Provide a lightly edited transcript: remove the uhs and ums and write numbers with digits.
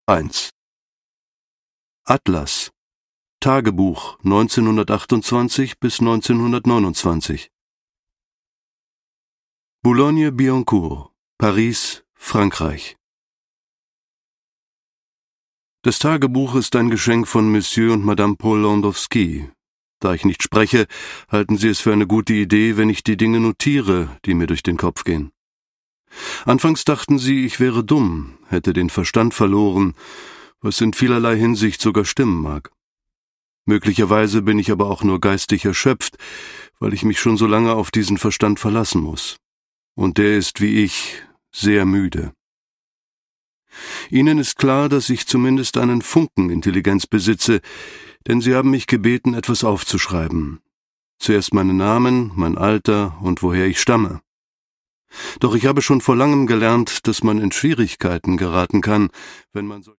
1. Atlas. Tagebuch 1928 bis 1929. Boulogne-Billancourt, Paris, Frankreich. Das Tagebuch ist ein Geschenk von Monsieur und Madame Paul Landowski. Da ich nicht spreche, halten Sie es für eine gute Idee, wenn ich die Dinge notiere, die mir durch den Kopf gehen. Anfangs dachten Sie, ich wäre dumm, hätte den Verstand verloren, was in vielerlei Hinsicht sogar stimmen mag. Möglicherweise bin ich aber auch nur geistig erschöpft, weil ich mich schon so lange auf diesen Verstand verlassen muss. Und der ist, wie ich, sehr müde. Ihnen ist klar, dass ich zumindest einen Funken Intelligenz besitze, denn Sie haben mich gebeten, etwas aufzuschreiben. Zuerst meinen Namen, mein Alter und woher ich stamme. Doch ich habe schon vor langem gelernt, dass man in Schwierigkeiten geraten kann, wenn man so